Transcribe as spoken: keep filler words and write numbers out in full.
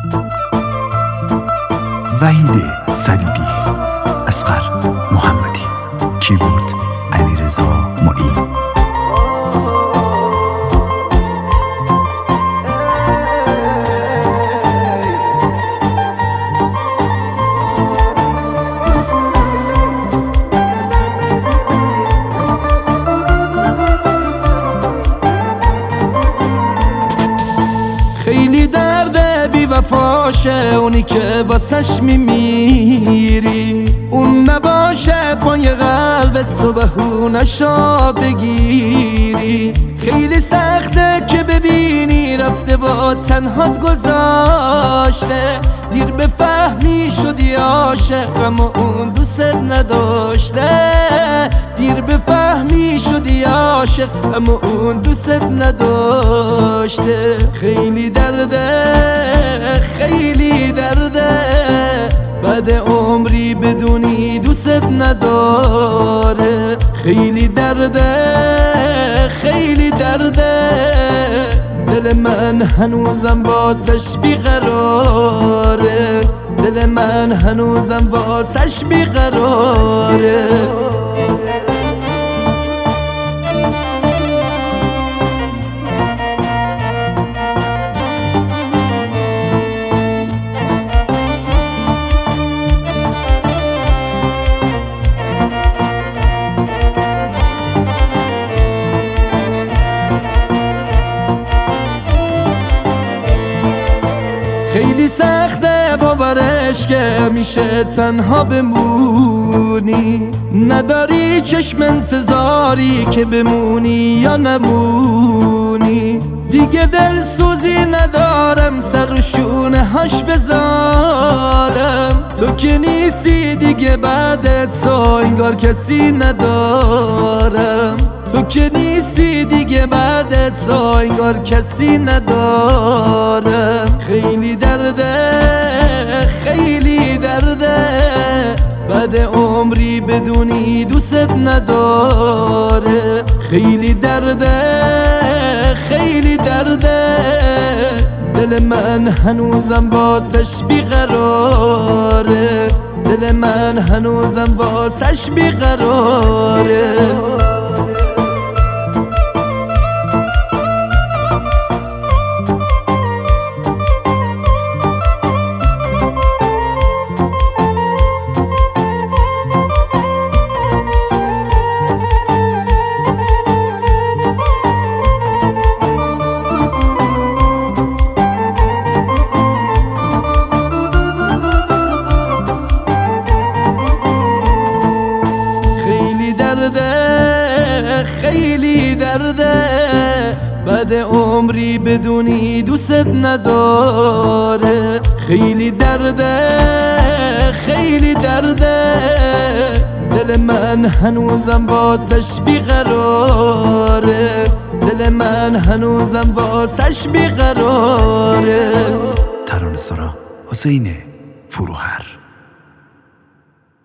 وحید صدیقی، اصغر محمدی، کیبورد علیرضا معین. خیلی درده بی وفاشه اونی که واسش میمیری، اون نباشه پای قلبت صبحونشا بگیری. خیلی سخته که ببینی رفته با تنهات گذاشته، دیر بفهمی شدی عاشق اما اون دوست نداشته. دیر بفهمی شدی عاشق اما اون دوست نداشته. خیلی درده خیلی درده بعد عمری بدونی دوست نداره. خیلی درده خیلی درده دل من هنوزم واسش بیقراره. دل من هنوزم واسش بیقراره. خیلی سخته باورش که میشه تنها بمونی، نداری چشم انتظاری که بمونی یا نمونی. دیگه دل سوزی ندارم سر و شونه هاش بذارم. تو که نیستی دیگه بعد تو انگار کسی ندارم. تو که نیستی دیگه بعد تو انگار کسی ندارم. خیلی درده خیلی درده بعد عمری بدونی دوست نداره. خیلی درده خیلی درده دل من هنوزم واسش بیقراره. دل من هنوزم واسش بیقراره. خیلی درده بعد عمری بدونی دوست نداره. خیلی درده خیلی درده دل من هنوزم واسش بیقراره. دل من هنوزم واسش بیقراره. ترانه‌سرا حسین فروهر.